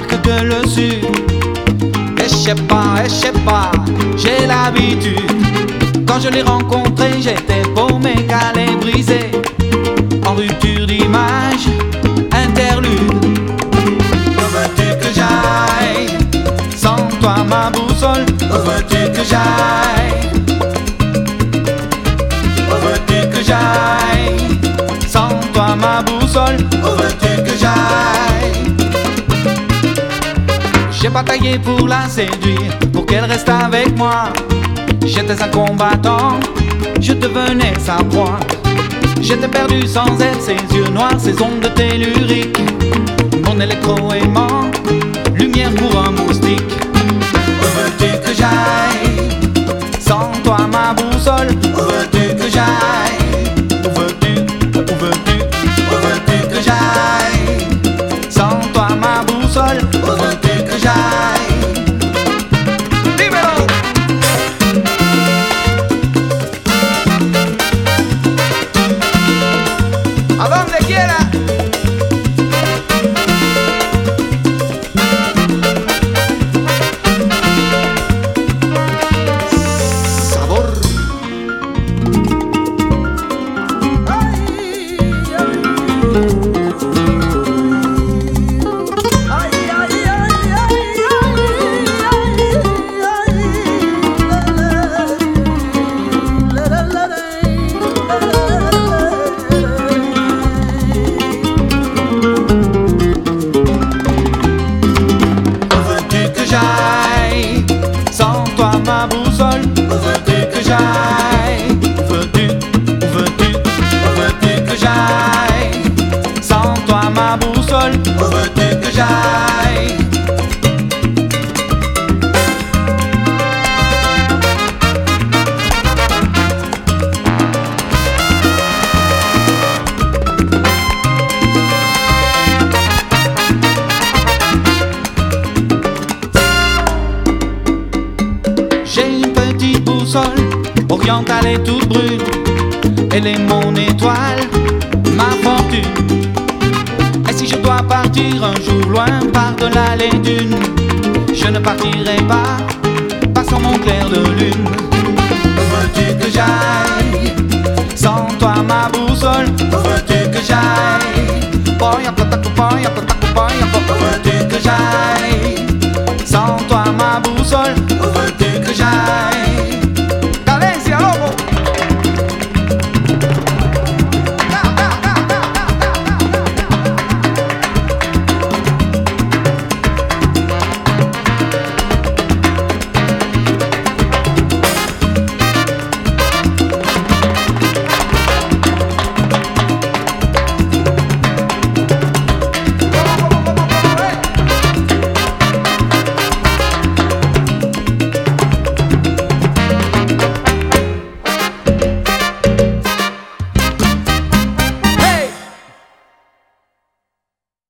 marque que le sud. Et je sais pas, j'ai l'habitude. Quand je l'ai rencontré, j'étais paumé, calé, brisé, en rupture d'image, interlude. Où veux-tu que j'aille? Sans toi ma boussole. Où veux-tu que j'aille? Où veux-tu que j'aille? Sans toi ma boussole. Où veux-tu que j'aille? J'ai bataillé pour la séduire, pour qu'elle reste avec moi. J'étais un combattant, je devenais sa proie. J'étais perdu sans elle, ses yeux noirs, ses ongles telluriques, mon électro-aimant, lumière pour un moustique. Où veux-tu que j'aille? Sans toi ma boussole. Où veux-tu que j'aille? Où veux-tu que j'aille? Sans toi ma boussole. Où veux-tu que j'aille? Dímelo! A donde quiera. Sabor. Sans toi ma boussole. Où veux-tu que j'aille? Où veux-tu que j'aille? Sans toi ma boussole. Où veux-tu que j'aille? J'ai une petite boussole orientale et toute brune. Elle est mon étoile, ma fortune. Et si je dois partir un jour loin par-delà les dunes, je ne partirai pas sans mon clair de lune. Où veux-tu que j'aille? Sans toi ma boussole.